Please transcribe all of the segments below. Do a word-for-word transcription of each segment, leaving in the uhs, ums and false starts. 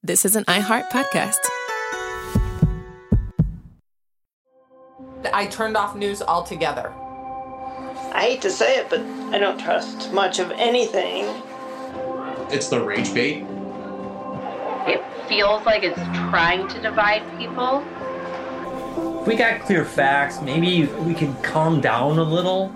this is an iHeart podcast. I turned off news altogether. I hate to say it, but I don't trust much of anything. It's the rage bait. It feels like it's trying to divide people. If we got clear facts, maybe we can calm down a little.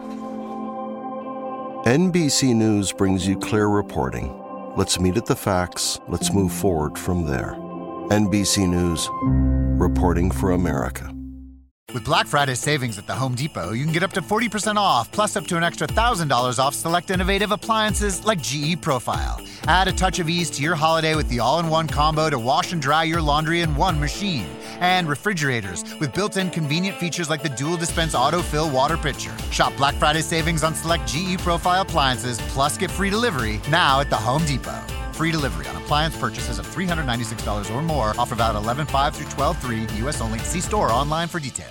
N B C News brings you clear reporting. Let's meet at the facts. Let's move forward from there. N B C News, reporting for America. With Black Friday savings at the Home Depot, you can get up to forty percent off, plus up to an extra one thousand dollars off select innovative appliances like G E Profile. Add a touch of ease to your holiday with the all-in-one combo to wash and dry your laundry in one machine. And refrigerators with built-in convenient features like the dual dispense autofill water pitcher. Shop Black Friday savings on select G E Profile appliances, plus get free delivery now at the Home Depot. Free delivery on appliance purchases of three hundred ninety-six dollars or more. Offer valid eleven five through twelve three, U S only. See store or online for details.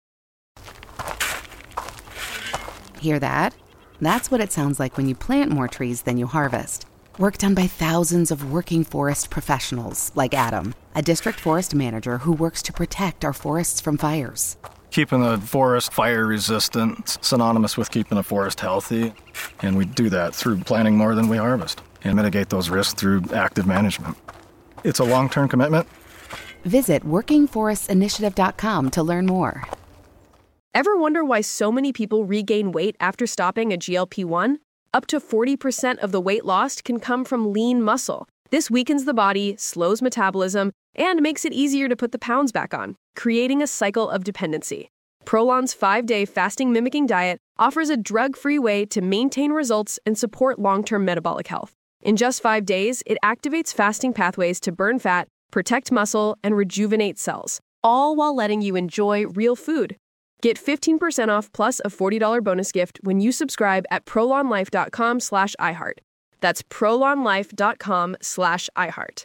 Hear that? That's what it sounds like when you plant more trees than you harvest. Work done by thousands of working forest professionals like Adam, a district forest manager who works to protect our forests from fires. Keeping the forest fire resistant is synonymous with keeping the forest healthy, and we do that through planting more than we harvest and mitigate those risks through active management. It's a long-term commitment. Visit working forests initiative dot com to learn more. Ever wonder why so many people regain weight after stopping a G L P one? Up to forty percent of the weight lost can come from lean muscle. This weakens the body, slows metabolism, and makes it easier to put the pounds back on, creating a cycle of dependency. Prolon's five-day fasting-mimicking diet offers a drug-free way to maintain results and support long-term metabolic health. In just five days, it activates fasting pathways to burn fat, protect muscle, and rejuvenate cells, all while letting you enjoy real food. Get fifteen percent off plus a forty dollars bonus gift when you subscribe at prolonlife.com slash iHeart. That's prolonlife.com slash iHeart.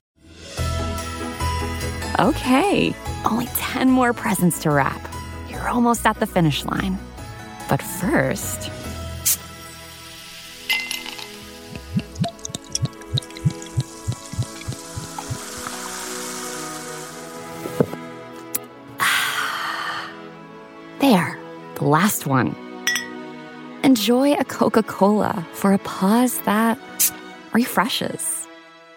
Okay, only ten more presents to wrap. You're almost at the finish line. But first... There, the last one. Enjoy a Coca-Cola for a pause that refreshes.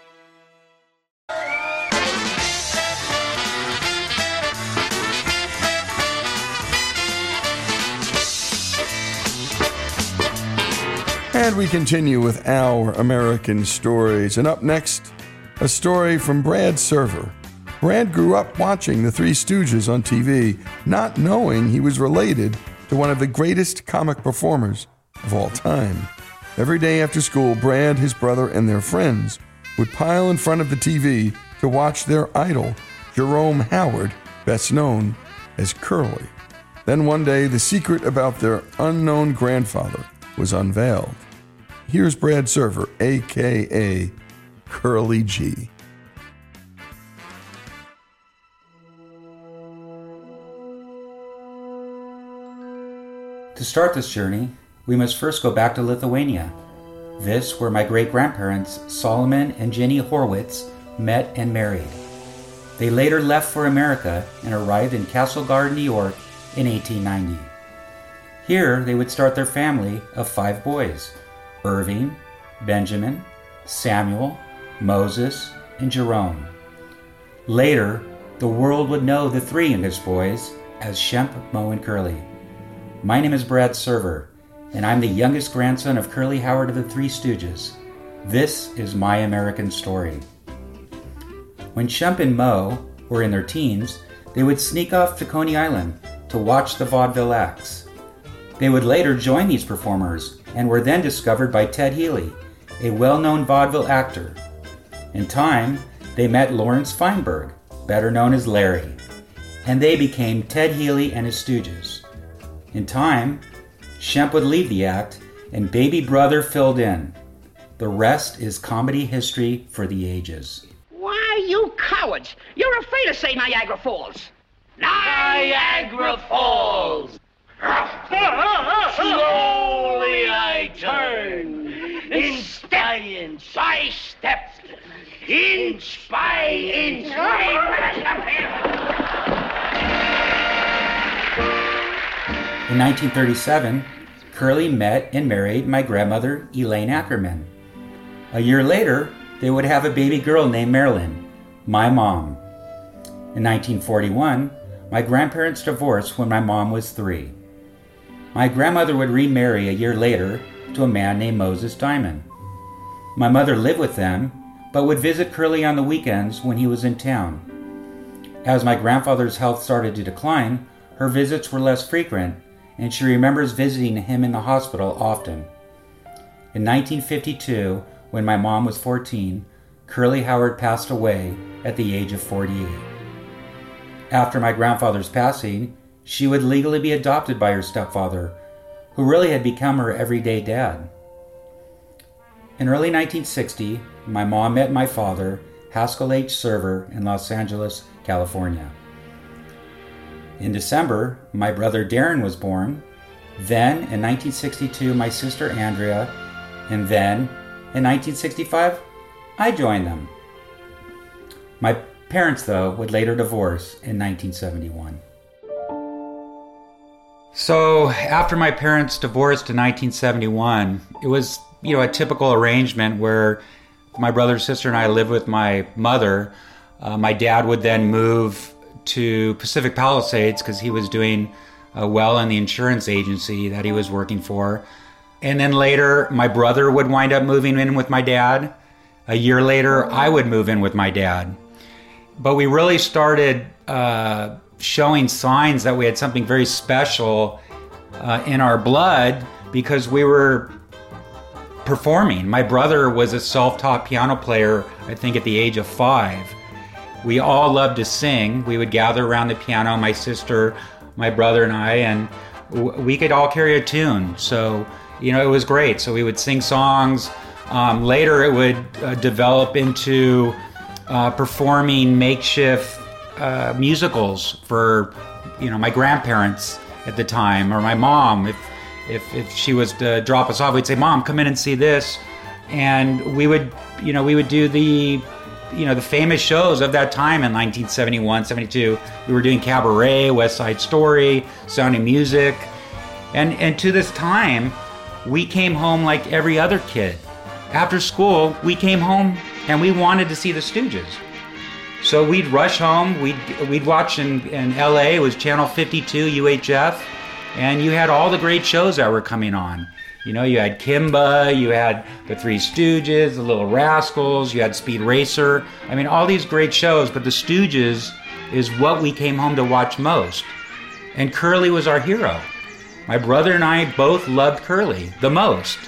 And we continue with our American stories. And up next, a story from Brad Server. Brad grew up watching the Three Stooges on T V, not knowing he was related to one of the greatest comic performers of all time. Every day after school, Brad, his brother, and their friends would pile in front of the T V to watch their idol, Jerome Howard, best known as Curly. Then one day, the secret about their unknown grandfather was unveiled. Here's Brad Server, a k a. Curly G. To start this journey, we must first go back to Lithuania. This where my great-grandparents, Solomon and Jenny Horwitz, met and married. They later left for America and arrived in Castle Garden, New York in eighteen ninety. Here they would start their family of five boys: Irving, Benjamin, Samuel, Moses, and Jerome. Later, the world would know the three youngest boys as Shemp, Mo, and Curly. My name is Brad Server, and I'm the youngest grandson of Curly Howard of the Three Stooges. This is my American story. When Shemp and Mo were in their teens, they would sneak off to Coney Island to watch the vaudeville acts. They would later join these performers and were then discovered by Ted Healy, a well-known vaudeville actor. In time, they met Lawrence Feinberg, better known as Larry, and they became Ted Healy and his Stooges. In time, Shemp would leave the act, and baby brother filled in. The rest is comedy history for the ages. Why, you cowards! You're afraid to say Niagara Falls! Niagara Falls! Slowly I turn, instead by inch, I stepped inch by inch. In nineteen thirty-seven, Curly met and married my grandmother, Elaine Ackerman. A year later, they would have a baby girl named Marilyn, my mom. In nineteen forty-one, my grandparents divorced when my mom was three. My grandmother would remarry a year later to a man named Moses Diamond. My mother lived with them, but would visit Curly on the weekends when he was in town. As my grandfather's health started to decline, her visits were less frequent, and she remembers visiting him in the hospital often. In nineteen fifty-two, when my mom was fourteen, Curly Howard passed away at the age of forty-eight. After my grandfather's passing, she would legally be adopted by her stepfather, who really had become her everyday dad. In early nineteen sixty, my mom met my father, Haskell H. Server, in Los Angeles, California. In December, my brother Darren was born. Then, in nineteen sixty-two, my sister Andrea. And then, in nineteen sixty-five, I joined them. My parents, though, would later divorce in nineteen seventy-one. So, after my parents divorced in nineteen seventy-one, it was, you know, a typical arrangement where my brother and sister and I lived with my mother. Uh, my dad would then move to Pacific Palisades because he was doing uh, well in the insurance agency that he was working for. And then later, my brother would wind up moving in with my dad. A year later, I would move in with my dad. But we really started uh, showing signs that we had something very special uh, in our blood because we were performing. My brother was a self-taught piano player, I think at the age of five. We all loved to sing. We would gather around the piano, my sister, my brother and I, and w- we could all carry a tune. So, you know, it was great. So we would sing songs. Um, later it would uh, develop into uh, performing makeshift uh, musicals for, you know, my grandparents at the time, or my mom. If if if she was to drop us off, we'd say, "Mom, come in and see this," and we would, you know, we would do the, you know, the famous shows of that time in nineteen seventy-one, seventy-two. We were doing Cabaret, West Side Story, Sound of Music, and and to this time, we came home like every other kid. After school, we came home and we wanted to see the Stooges. So we'd rush home, we'd, we'd watch in, in L A, it was Channel fifty-two U H F, and you had all the great shows that were coming on. You know, you had Kimba, you had the Three Stooges, the Little Rascals, you had Speed Racer. I mean, all these great shows, but the Stooges is what we came home to watch most. And Curly was our hero. My brother and I both loved Curly the most.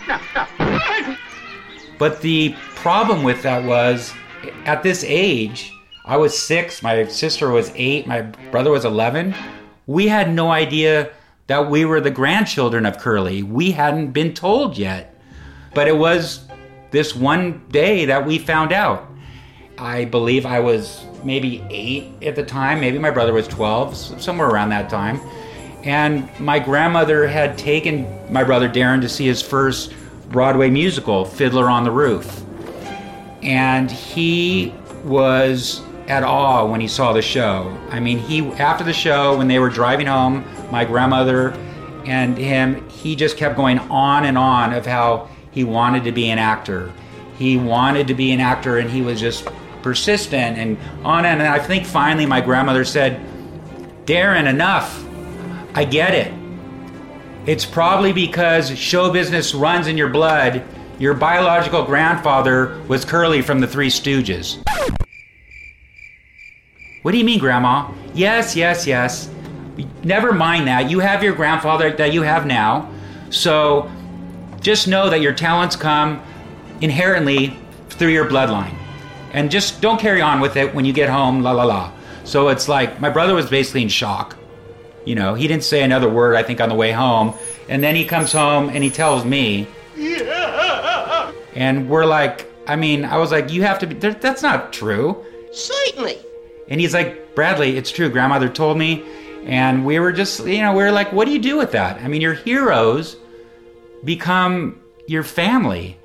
But the problem with that was, at this age, I was six, my sister was eight, my brother was eleven. We had no idea that we were the grandchildren of Curly. We hadn't been told yet. But it was this one day that we found out. I believe I was maybe eight at the time, maybe my brother was twelve, somewhere around that time. And my grandmother had taken my brother Darren to see his first Broadway musical, Fiddler on the Roof. And he was at awe when he saw the show. I mean, he after the show, when they were driving home, my grandmother and him, he just kept going on and on of how he wanted to be an actor. He wanted to be an actor, and he was just persistent and on and on. And I think finally my grandmother said, "Darren, enough. I get it. It's probably because show business runs in your blood. Your biological grandfather was Curly from the Three Stooges." "What do you mean, Grandma?" Yes, yes, yes. Never mind that. You have your grandfather that you have now. So just know that your talents come inherently through your bloodline. And just don't carry on with it when you get home, la la la. So it's like, my brother was basically in shock. You know, he didn't say another word, I think, on the way home. And then he comes home and he tells me. Yeah. And we're like, I mean, I was like, you have to be, that's not true. Certainly. And he's like, "Bradley, it's true. Grandmother told me." And we were just, you know, we were like, what do you do with that? I mean, your heroes become your family. When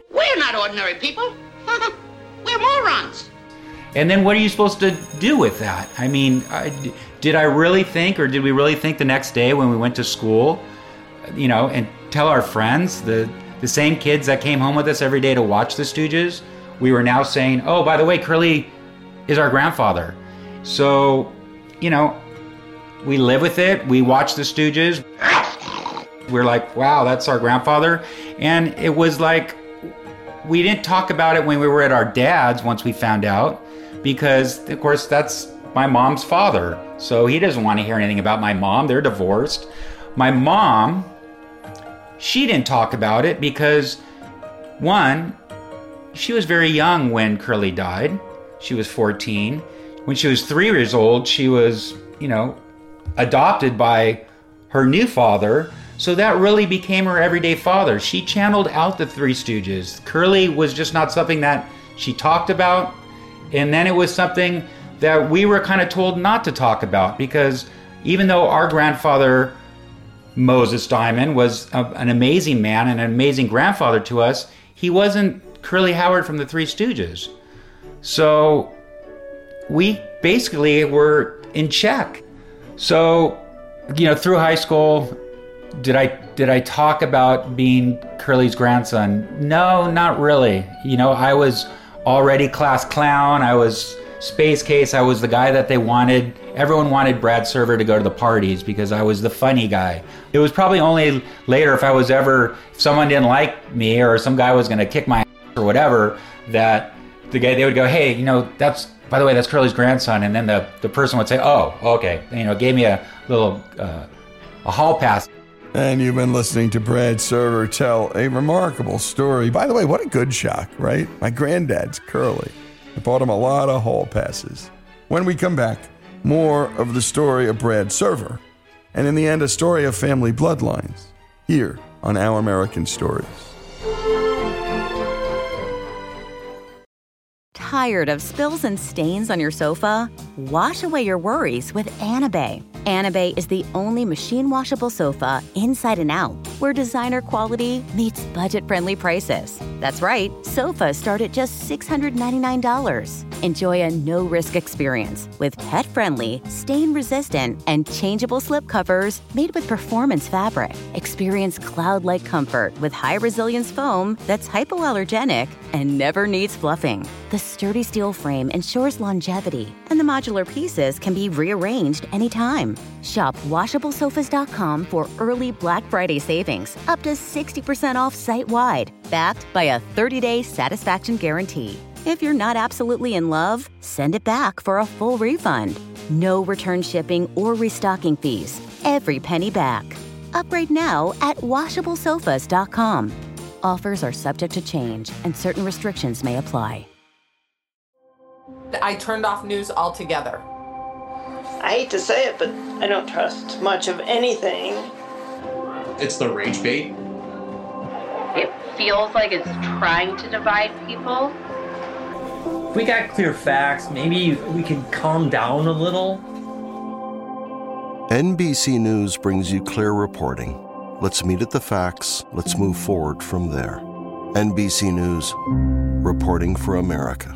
not ordinary people. We're morons. And then what are you supposed to do with that? I mean, I, did I really think, or did we really think the next day when we went to school, you know, and tell our friends, the, the same kids that came home with us every day to watch the Stooges, we were now saying, oh, by the way, Curly is our grandfather. So, you know, we live with it. We watch the Stooges. We're like, wow, that's our grandfather. And it was like, we didn't talk about it when we were at our dad's once we found out, because, of course, that's my mom's father. So he doesn't want to hear anything about my mom. They're divorced. My mom, she didn't talk about it because, one, she was very young when Curly died. She was fourteen. When she was three years old, she was, you know, adopted by her new father. So that really became her everyday father. She channeled out the Three Stooges. Curly was just not something that she talked about. And then it was something that we were kind of told not to talk about, because even though our grandfather, Moses Diamond, was a, an amazing man and an amazing grandfather to us, he wasn't Curly Howard from the Three Stooges. So we basically were in check. So, you know, through high school, Did I did I talk about being Curly's grandson? No, not really. You know, I was already class clown. I was Space Case. I was the guy that they wanted. Everyone wanted Brad Server to go to the parties because I was the funny guy. It was probably only later, if I was ever, if someone didn't like me or some guy was going to kick my ass or whatever, that the guy, they would go, hey, you know, that's, by the way, that's Curly's grandson. And then the, the person would say, oh, okay. You know, gave me a little, uh, a hall pass. And you've been listening to Brad Server tell a remarkable story. By the way, what a good shock, right? My granddad's Curly. I bought him a lot of hall passes. When we come back, more of the story of Brad Server. And in the end, a story of family bloodlines. Here on Our American Stories. Tired of spills and stains on your sofa? Wash away your worries with Anabay. Anabay is the only machine-washable sofa inside and out, where designer quality meets budget-friendly prices. That's right, sofas start at just six hundred ninety-nine dollars. Enjoy a no-risk experience with pet-friendly, stain-resistant, and changeable slip covers made with performance fabric. Experience cloud-like comfort with high-resilience foam that's hypoallergenic and never needs fluffing. The sturdy steel frame ensures longevity, and the modular pieces can be rearranged anytime. Shop washable sofas dot com for early Black Friday savings, up to sixty percent off site-wide, backed by a thirty-day satisfaction guarantee. If you're not absolutely in love, send it back for a full refund. No return shipping or restocking fees. Every penny back. Upgrade now at washable sofas dot com. Offers are subject to change, and certain restrictions may apply. I turned off news altogether. I hate to say it, but I don't trust much of anything. It's the rage bait. It feels like it's trying to divide people. If we got clear facts, maybe we can calm down a little. N B C News brings you clear reporting. Let's meet at the facts. Let's move forward from there. N B C News, reporting for America.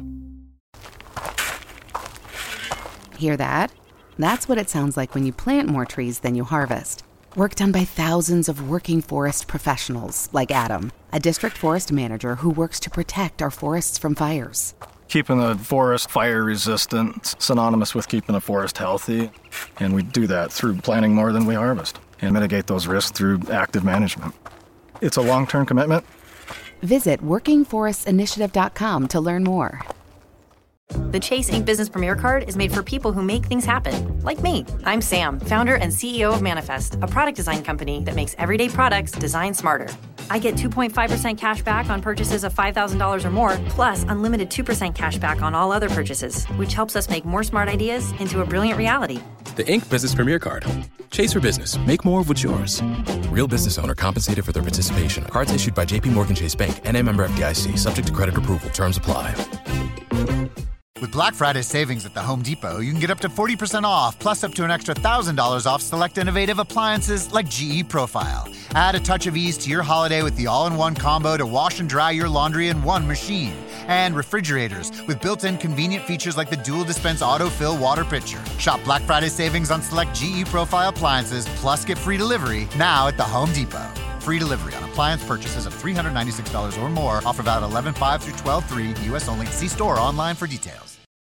Hear that? That's what it sounds like when you plant more trees than you harvest. Work done by thousands of working forest professionals like Adam, a district forest manager who works to protect our forests from fires. Keeping the forest fire resistant, it's synonymous with keeping the forest healthy. And we do that through planting more than we harvest and mitigate those risks through active management. It's a long-term commitment. Visit working forests initiative dot com to learn more. The Chase Ink Business Premier Card is made for people who make things happen, like me. I'm Sam, founder and C E O of Manifest, a product design company that makes everyday products design smarter. I get two point five percent cash back on purchases of five thousand dollars or more, plus unlimited two percent cash back on all other purchases, which helps us make more smart ideas into a brilliant reality. The Ink Business Premier Card. Chase for business. Make more of what's yours. Real business owner compensated for their participation. Cards issued by J P Morgan Chase Bank, N A member F D I C, subject to credit approval. Terms apply. With Black Friday savings at the Home Depot, you can get up to forty percent off, plus up to an extra one thousand dollars off select innovative appliances like G E Profile. Add a touch of ease to your holiday with the all-in-one combo to wash and dry your laundry in one machine. And refrigerators with built-in convenient features like the dual dispense auto-fill water pitcher. Shop Black Friday savings on select G E Profile appliances, plus get free delivery now at the Home Depot. Free delivery on appliance purchases of three hundred ninety-six dollars or more. Offer valid eleven five through twelve three, U S only. See store or online for details.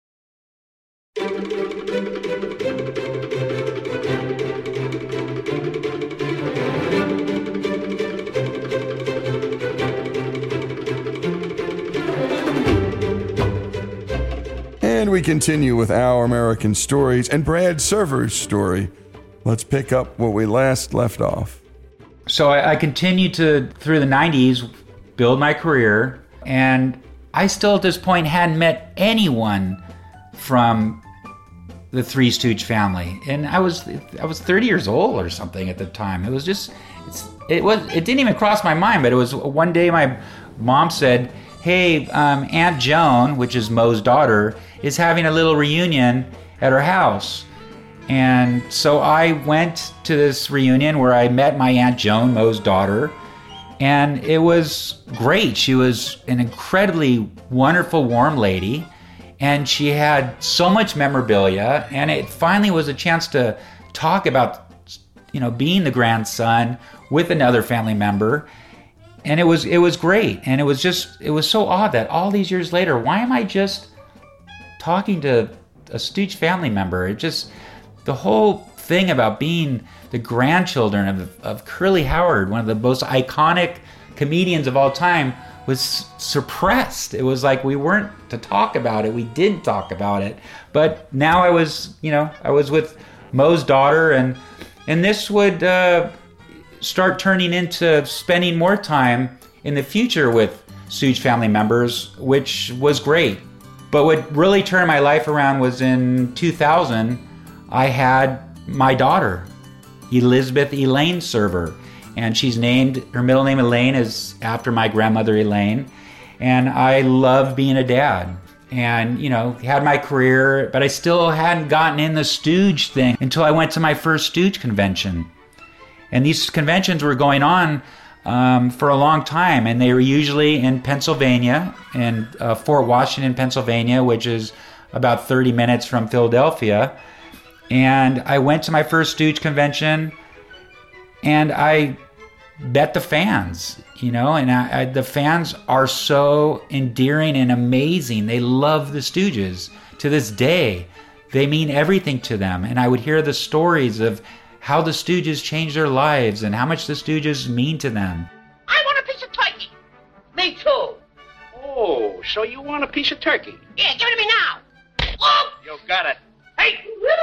And we continue with Our American Stories and Brad Server's story. Let's pick up where we last left off. So I, I continued to, through the nineties, build my career, and I still at this point hadn't met anyone from the Three Stooge family. And I was I was thirty years old or something at the time. It was just, it's, it was it didn't even cross my mind, but it was one day my mom said, hey, um, Aunt Joan, which is Moe's daughter, is having a little reunion at her house. And so I went to this reunion where I met my Aunt Joan, Moe's daughter, and it was great. She was an incredibly wonderful, warm lady, and she had so much memorabilia, and it finally was a chance to talk about, you know, being the grandson with another family member. And it was it was great. And it was just, it was so odd that all these years later, why am I just talking to a Stooge family member? It just, the whole thing about being the grandchildren of, of Curly Howard, one of the most iconic comedians of all time, was suppressed. It was like we weren't to talk about it. We didn't talk about it. But now I was, you know, I was with Moe's daughter, and and this would uh, start turning into spending more time in the future with Stooge family members, which was great. But what really turned my life around was in two thousand, I had my daughter, Elizabeth Elaine Server. And she's named, her middle name Elaine is after my grandmother Elaine. And I love being a dad. And, you know, had my career, but I still hadn't gotten in the Stooge thing until I went to my first Stooge convention. And these conventions were going on um, for a long time, and they were usually in Pennsylvania, in uh, Fort Washington, Pennsylvania, which is about thirty minutes from Philadelphia. And I went to my first Stooge convention, and I met the fans, you know, and I, I, the fans are so endearing and amazing. They love the Stooges to this day. They mean everything to them. And I would hear the stories of how the Stooges changed their lives and how much the Stooges mean to them. I want a piece of turkey. Me too. Oh, so you want a piece of turkey? Yeah, give it to me now. Oh! You got it. Hey!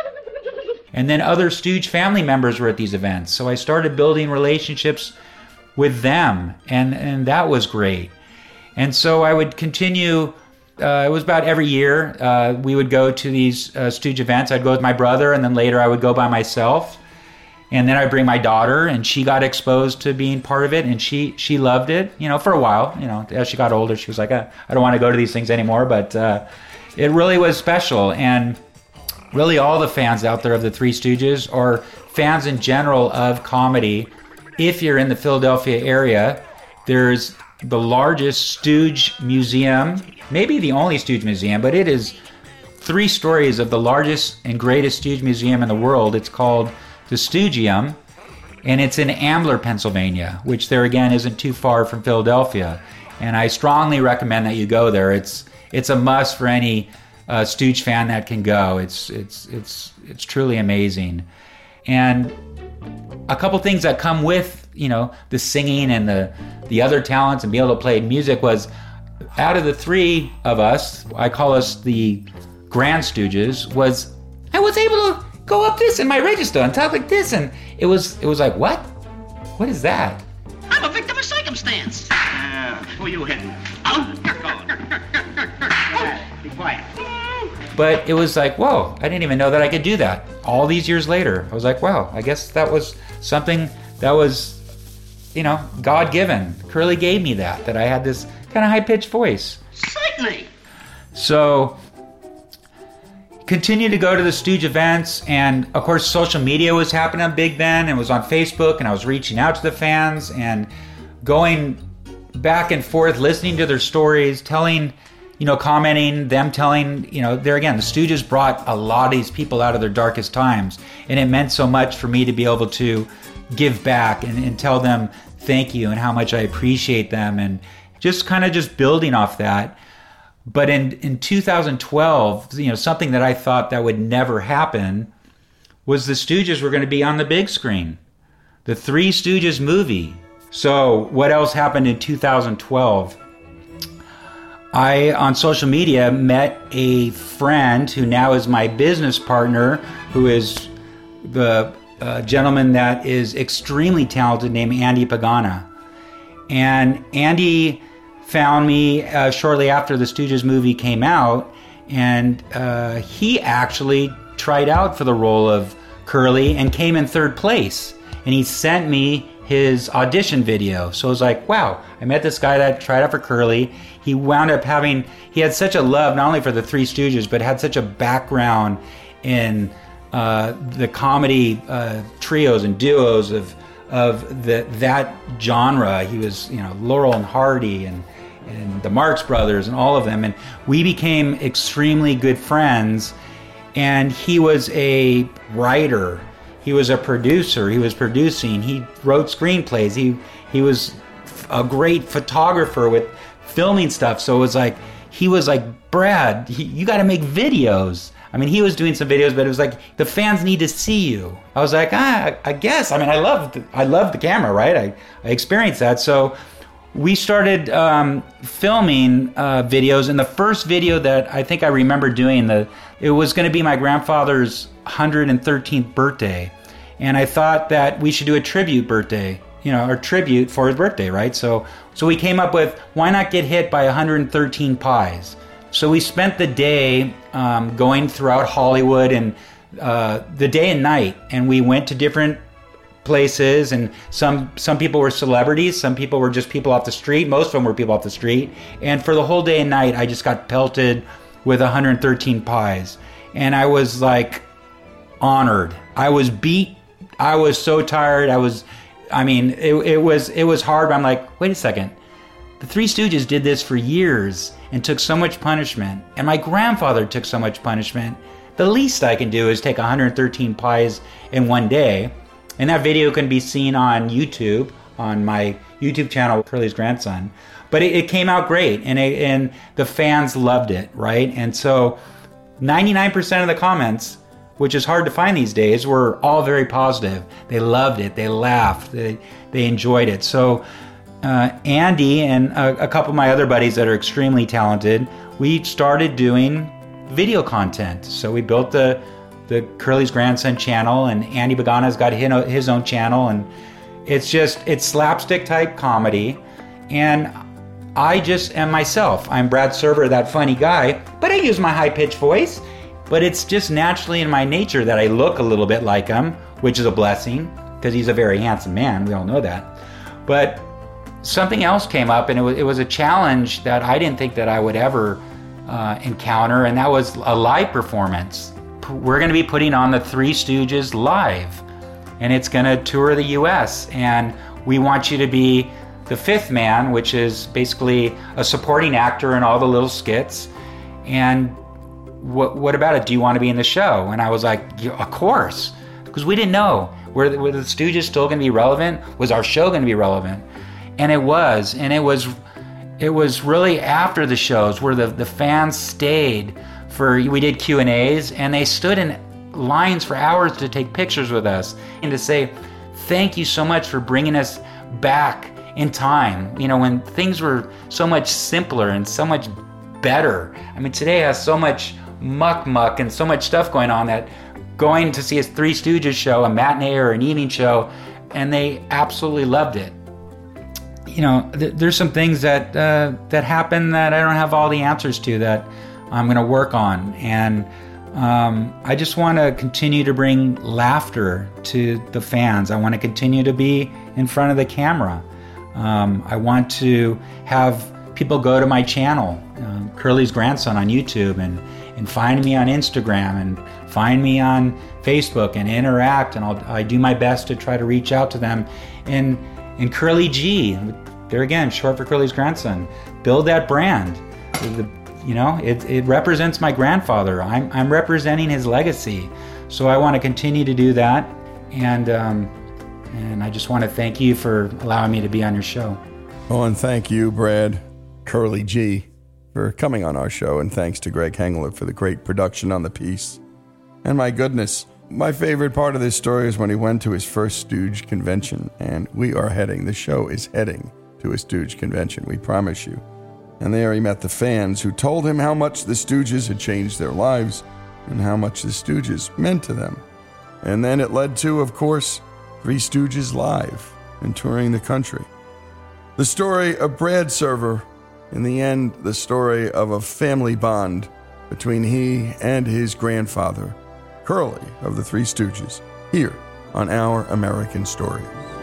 And then other Stooge family members were at these events. So I started building relationships with them, and, and that was great. And so I would continue, uh, it was about every year, uh, we would go to these uh, Stooge events. I'd go with my brother, and then later I would go by myself. And then I'd bring my daughter, and she got exposed to being part of it, and she, she loved it, you know, for a while. You know, as she got older, she was like, I, I don't want to go to these things anymore, but uh, it really was special. And really all the fans out there of the Three Stooges, or fans in general of comedy, if you're in the Philadelphia area, there's the largest Stooge museum, maybe the only Stooge museum, but it is three stories of the largest and greatest Stooge museum in the world. It's called the Stoogium, and it's in Ambler, Pennsylvania, which there again isn't too far from Philadelphia. And I strongly recommend that you go there. It's it's a must for any uh, Stooge fan that can go. It's it's it's it's truly amazing. And a couple things that come with, you know, the singing and the the other talents and being able to play music was, out of the three of us, I call us the Grand Stooges, was I was able to go up this in my register and talk like this, and it was it was like, what? What is that? I'm a victim of circumstance. Uh, where you heading? Oh, be quiet. But it was like, whoa, I didn't even know that I could do that. All these years later, I was like, wow, I guess that was something that was, you know, God-given. Curly gave me that, that I had this kind of high-pitched voice. Certainly. So continued to go to the Stooge events, and of course social media was happening big then, and it was on Facebook, and I was reaching out to the fans and going back and forth, listening to their stories, telling, you know, commenting, them telling, you know, there again, the Stooges brought a lot of these people out of their darkest times, and it meant so much for me to be able to give back and, and tell them thank you and how much I appreciate them, and just kind of just building off that. But in, in two thousand twelve, you know, something that I thought that would never happen was the Stooges were going to be on the big screen. The Three Stooges movie. So what else happened in two thousand twelve? I, on social media, met a friend who now is my business partner, who is the uh, gentleman that is extremely talented named Andy Pagana. And Andy found me uh, shortly after the Stooges movie came out, and uh, he actually tried out for the role of Curly and came in third place. And he sent me his audition video. So I was like, wow, I met this guy that tried out for Curly. He wound up having, he had such a love not only for the Three Stooges, but had such a background in uh, the comedy uh, trios and duos of of the, that genre. He was, you know, Laurel and Hardy and and the Marx Brothers and all of them. And we became extremely good friends. And he was a writer. He was a producer. He was producing. He wrote screenplays. He he was a great photographer with filming stuff. So it was like, he was like, Brad, he, you got to make videos. I mean, he was doing some videos, but it was like, the fans need to see you. I was like, ah, I guess. I mean, I love the, I love the camera, right? I, I experienced that. So we started um, filming uh, videos, and the first video that I think I remember doing, the it was going to be my grandfather's one hundred thirteenth birthday, and I thought that we should do a tribute birthday, you know, or tribute for his birthday, right? So, so we came up with, why not get hit by one hundred thirteen pies? So we spent the day um, going throughout Hollywood, and uh, the day and night, and we went to different places, and some some people were celebrities, some people were just people off the street, most of them were people off the street, and for the whole day and night I just got pelted with one hundred thirteen pies, and I was like honored. I was beat. I was so tired. I was, I mean, it, it was it was hard, but I'm like, wait a second, the Three Stooges did this for years and took so much punishment, and my grandfather took so much punishment. The least I can do is take one hundred thirteen pies in one day. And that video can be seen on YouTube, on my YouTube channel, Curly's Grandson. But it, it came out great, and it, and the fans loved it, right? And so ninety-nine percent of the comments, which is hard to find these days, were all very positive. They loved it. They laughed. They, they enjoyed it. So uh, Andy and a, a couple of my other buddies that are extremely talented, we started doing video content. So we built the the Curly's Grandson channel, and Andy Pagana's got his own channel, and it's just, it's slapstick type comedy, and I just am myself. I'm Brad Server, that funny guy, but I use my high-pitched voice, but it's just naturally in my nature that I look a little bit like him, which is a blessing, because he's a very handsome man, we all know that. But something else came up, and it was, it was a challenge that I didn't think that I would ever uh, encounter, and that was a live performance. We're going to be putting on the Three Stooges live, and it's going to tour the U S, and we want you to be the fifth man, which is basically a supporting actor in all the little skits. And what what about it? Do you want to be in the show? And I was like, yeah, of course, because we didn't know, were the, were the Stooges still going to be relevant? Was our show going to be relevant? And it was, and it was it was really after the shows where the, the fans stayed. For, we did Q and A's, and they stood in lines for hours to take pictures with us and to say, thank you so much for bringing us back in time, you know, when things were so much simpler and so much better. I mean, today has so much muck muck and so much stuff going on that going to see a Three Stooges show, a matinee or an evening show, and they absolutely loved it. You know, th- there's some things that uh, that happen that I don't have all the answers to, that I'm going to work on, and um, I just want to continue to bring laughter to the fans. I want to continue to be in front of the camera. Um, I want to have people go to my channel, um, Curly's Grandson on YouTube, and and find me on Instagram and find me on Facebook and interact, and I'll I do my best to try to reach out to them. And and Curly G, there again, short for Curly's grandson, build that brand. The, you know, it it represents my grandfather. I'm I'm representing his legacy, so I want to continue to do that. And um, and I just want to thank you for allowing me to be on your show. Oh, and thank you, Brad, Curly G, for coming on our show, and thanks to Greg Hengler for the great production on the piece. And my goodness, my favorite part of this story is when he went to his first Stooge convention, and we are heading, the show is heading to a Stooge convention, we promise you. And there he met the fans who told him how much the Stooges had changed their lives and how much the Stooges meant to them. And then it led to, of course, Three Stooges Live and touring the country. The story of Brad Server, in the end, the story of a family bond between he and his grandfather, Curly of the Three Stooges, here on Our American Story.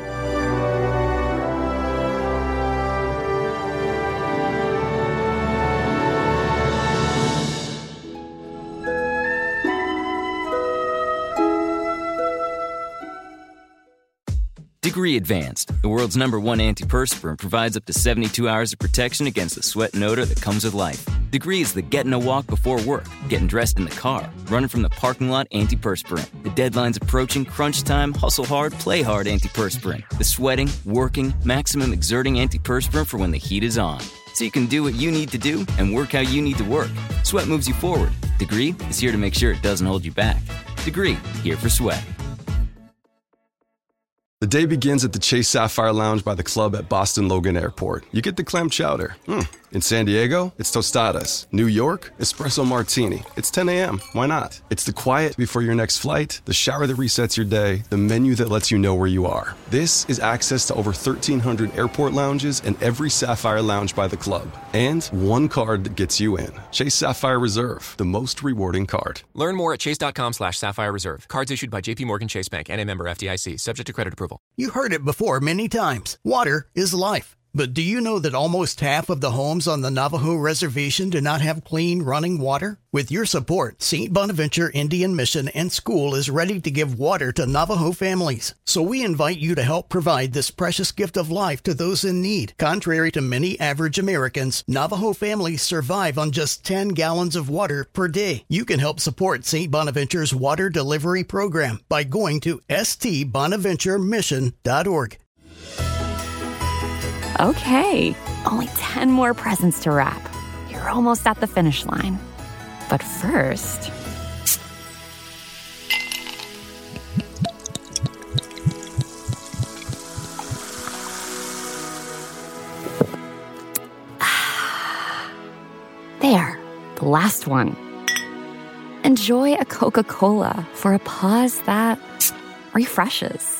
Degree Advanced, the world's number one antiperspirant, provides up to seventy-two hours of protection against the sweat and odor that comes with life. Degree is the getting a walk before work, getting dressed in the car, running from the parking lot antiperspirant. The deadline's approaching, crunch time, hustle hard, play hard antiperspirant. The sweating, working, maximum exerting antiperspirant for when the heat is on. So you can do what you need to do and work how you need to work. Sweat moves you forward. Degree is here to make sure it doesn't hold you back. Degree, here for sweat. The day begins at the Chase Sapphire Lounge by the club at Boston Logan Airport. You get the clam chowder. Mm. In San Diego, it's tostadas. New York, espresso martini. It's ten a.m. Why not? It's the quiet before your next flight, the shower that resets your day, the menu that lets you know where you are. This is access to over thirteen hundred airport lounges and every Sapphire Lounge by the club. And one card that gets you in. Chase Sapphire Reserve, the most rewarding card. Learn more at chase.com slash Sapphire Reserve. Cards issued by J P Morgan Chase Bank and a member F D I C, subject to credit approval. You heard it before many times. Water is life. But do you know that almost half of the homes on the Navajo Reservation do not have clean running water? With your support, Saint Bonaventure Indian Mission and School is ready to give water to Navajo families. So we invite you to help provide this precious gift of life to those in need. Contrary to many average Americans, Navajo families survive on just ten gallons of water per day. You can help support Saint Bonaventure's water delivery program by going to s t bonaventure mission dot org. Okay, only ten more presents to wrap. You're almost at the finish line. But first... There, the last one. Enjoy a Coca-Cola for a pause that refreshes.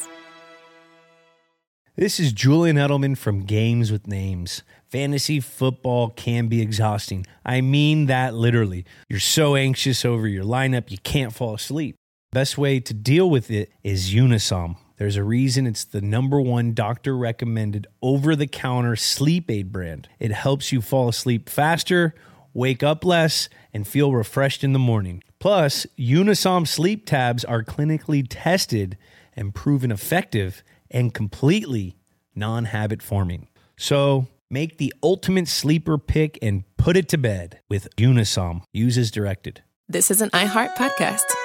This is Julian Edelman from Games with Names. Fantasy football can be exhausting. I mean that literally. You're so anxious over your lineup, you can't fall asleep. Best way to deal with it is Unisom. There's a reason it's the number one doctor-recommended over-the-counter sleep aid brand. It helps you fall asleep faster, wake up less, and feel refreshed in the morning. Plus, Unisom sleep tabs are clinically tested and proven effective and completely non-habit forming. So make the ultimate sleeper pick and put it to bed with Unisom. Use as directed. This is an iHeart podcast.